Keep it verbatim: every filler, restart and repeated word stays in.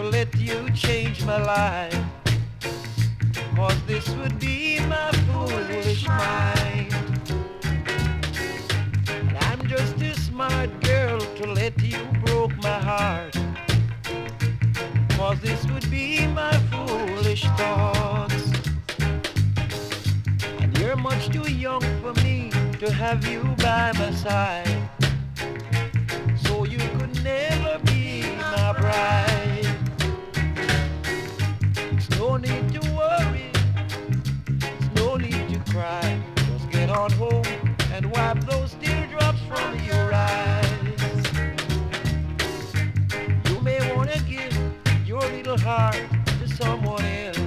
let you change my life. Cause this would be my foolish mind. And I'm just a smart girl to let you broke my heart. Cause this would be my foolish thoughts. And you're much too young for me to have you by my side. So you could never be my bride. There's no need to worry, there's no need to cry. Just get on home and wipe those teardrops from your eyes. You may wanna give your little heart to someone else.